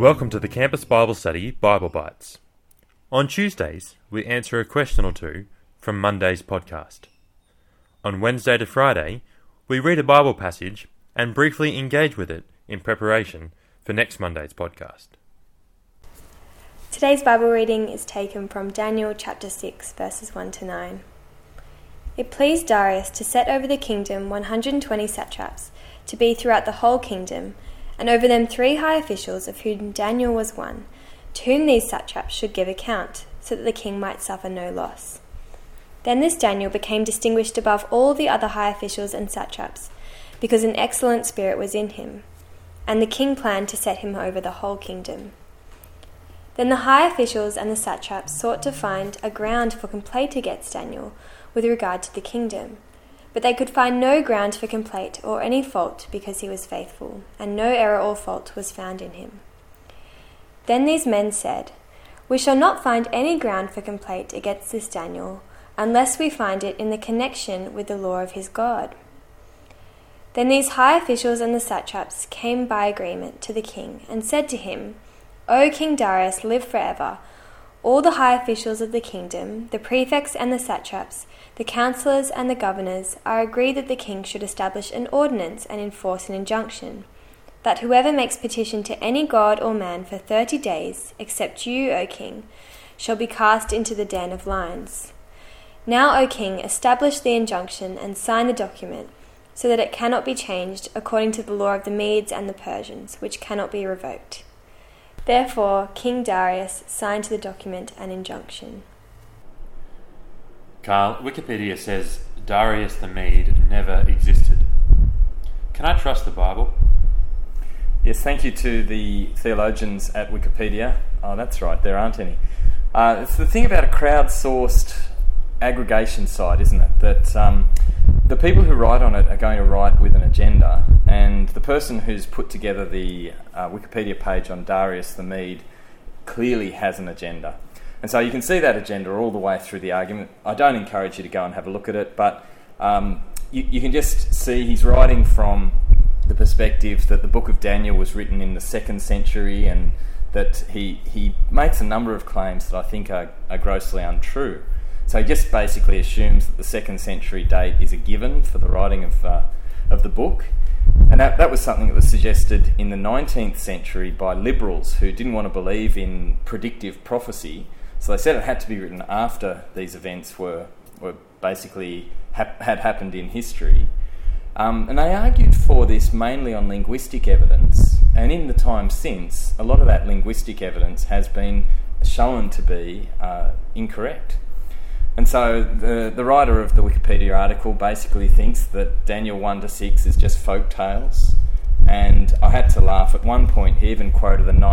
Welcome to the Campus Bible Study Bible Bites. On Tuesdays, we answer a question or two from Monday's podcast. On Wednesday to Friday, we read a Bible passage and briefly engage with it in preparation for next Monday's podcast. Today's Bible reading is taken from Daniel chapter 6, verses 1 to 9. It pleased Darius to set over the kingdom 120 satraps, to be throughout the whole kingdom, and over them 3 high officials, of whom Daniel was one, to whom these satraps should give account, so that the king might suffer no loss. Then this Daniel became distinguished above all the other high officials and satraps, because an excellent spirit was in him, and the king planned to set him over the whole kingdom. Then the high officials and the satraps sought to find a ground for complaint against Daniel with regard to the kingdom. But they could find no ground for complaint or any fault, because he was faithful, and no error or fault was found in him. Then these men said, "We shall not find any ground for complaint against this Daniel, unless we find it in the connection with the law of his God." Then these high officials and the satraps came by agreement to the king, and said to him, "O King Darius, live forever. All the high officials of the kingdom, the prefects and the satraps, the councillors and the governors, are agreed that the king should establish an ordinance and enforce an injunction, that whoever makes petition to any god or man for 30 days, except you, O king, shall be cast into the den of lions. Now, O king, establish the injunction and sign the document, so that it cannot be changed according to the law of the Medes and the Persians, which cannot be revoked." Therefore, King Darius signed to the document an injunction. Carl, Wikipedia says Darius the Mede never existed. Can I trust the Bible? Yes, thank you to the theologians at Wikipedia. Oh, that's right, there aren't any. It's the thing about a crowdsourced aggregation site, isn't it? That the people who write on it are going to write with an agenda, and the person who's put together the Wikipedia page on Darius the Mede clearly has an agenda. And so you can see that agenda all the way through the argument. I don't encourage you to go and have a look at it, but you can just see he's writing from the perspective that the book of Daniel was written in the 2nd century, and that he makes a number of claims that I think are grossly untrue. So he just basically assumes that the 2nd century date is a given for the writing of the book. And that was something that was suggested in the 19th century by liberals who didn't want to believe in predictive prophecy. So they said it had to be written after these events were basically had happened in history. And they argued for this mainly on linguistic evidence. And in the time since, a lot of that linguistic evidence has been shown to be incorrect. And so the writer of the Wikipedia article basically thinks that Daniel 1 to 6 is just folk tales. And I had to laugh. At one point, he even quoted a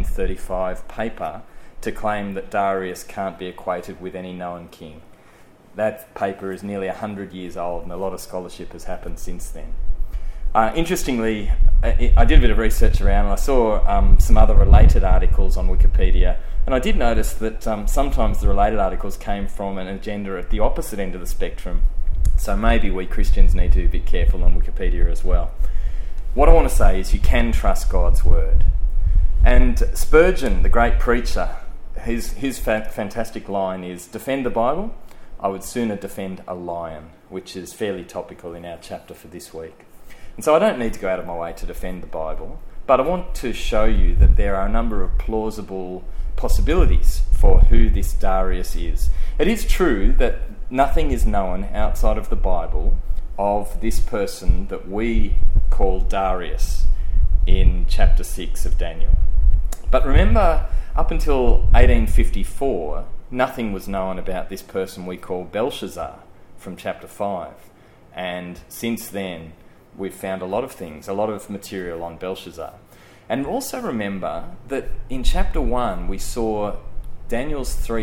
1935 paper to claim that Darius can't be equated with any known king. That paper is nearly 100 years old, and a lot of scholarship has happened since then. Interestingly, I did a bit of research around, and I saw some other related articles on Wikipedia, and I did notice that sometimes the related articles came from an agenda at the opposite end of the spectrum, so maybe we Christians need to be a bit careful on Wikipedia as well. What I want to say is you can trust God's word. And Spurgeon, the great preacher, his fantastic line is, "Defend the Bible? I would sooner defend a lion," which is fairly topical in our chapter for this week. And so I don't need to go out of my way to defend the Bible, but I want to show you that there are a number of plausible possibilities for who this Darius is. It is true that nothing is known outside of the Bible of this person that we call Darius in chapter 6 of Daniel. But remember, up until 1854, nothing was known about this person we call Belshazzar from chapter 5. And since then, we've found a lot of things, a lot of material on Belshazzar. And also remember that in chapter 1, we saw Daniel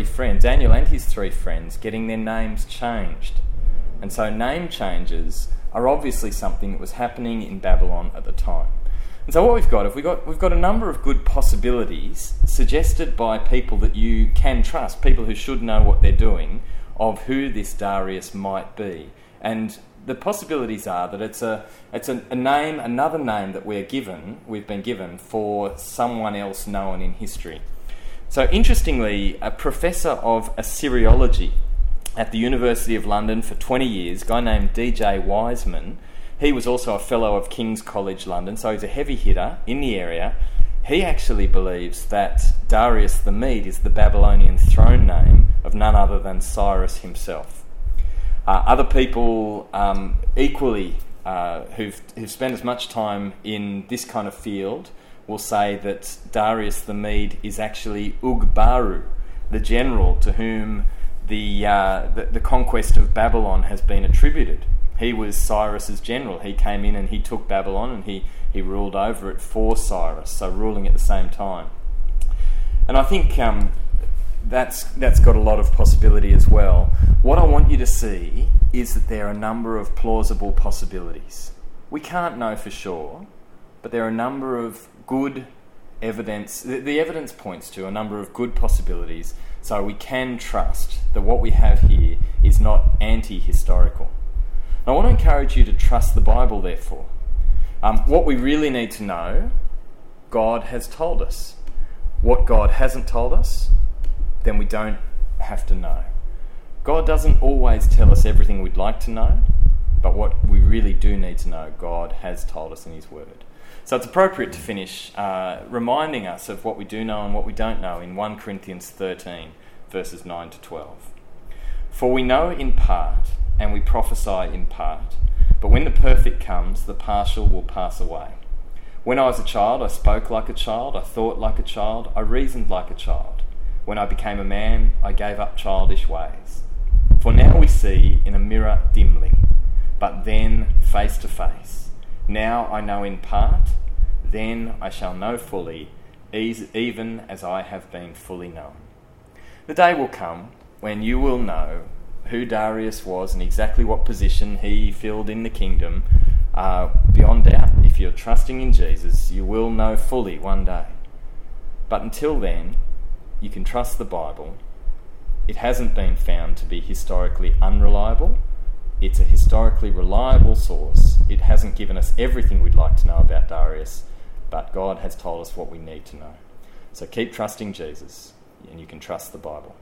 and his 3 friends, getting their names changed. And so name changes are obviously something that was happening in Babylon at the time. And so what we've got a number of good possibilities suggested by people that you can trust, people who should know what they're doing, of who this Darius might be. And the possibilities are that it's a name, another name that we've been given for someone else known in history. So interestingly, a professor of Assyriology at the University of London for 20 years, a guy named D.J. Wiseman, he was also a fellow of King's College London, so he's a heavy hitter in the area. He actually believes that Darius the Mede is the Babylonian throne name of none other than Cyrus himself. Other people equally who've spent as much time in this kind of field will say that Darius the Mede is actually Ugbaru, the general to whom the conquest of Babylon has been attributed. He was Cyrus's general. He came in and he took Babylon and he ruled over it for Cyrus, so ruling at the same time. And I think that's got a lot of possibility as well. What I want you to see is that there are a number of plausible possibilities. We can't know for sure, but there are a number of good evidence. The evidence points to a number of good possibilities, so we can trust that what we have here is not anti-historical. I want to encourage you to trust the Bible, therefore. What we really need to know, God has told us. What God hasn't told us, then we don't have to know. God doesn't always tell us everything we'd like to know, but what we really do need to know, God has told us in His Word. So it's appropriate to finish reminding us of what we do know and what we don't know in 1 Corinthians 13, verses 9 to 12. For we know in part, and we prophesy in part, but when the perfect comes, the partial will pass away. When I was a child, I spoke like a child, I thought like a child, I reasoned like a child. When I became a man, I gave up childish ways. For now we see in a mirror dimly, but then face to face. Now I know in part, then I shall know fully, even as I have been fully known. The day will come when you will know who Darius was and exactly what position he filled in the kingdom. Beyond doubt, if you're trusting in Jesus, you will know fully one day. But until then, you can trust the Bible. It hasn't been found to be historically unreliable. It's a historically reliable source. It hasn't given us everything we'd like to know about Darius, but God has told us what we need to know. So keep trusting Jesus, and you can trust the Bible.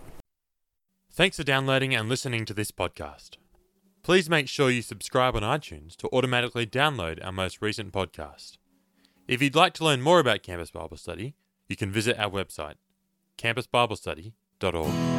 Thanks for downloading and listening to this podcast. Please make sure you subscribe on iTunes to automatically download our most recent podcast. If you'd like to learn more about Campus Bible Study, you can visit our website, campusbiblestudy.org.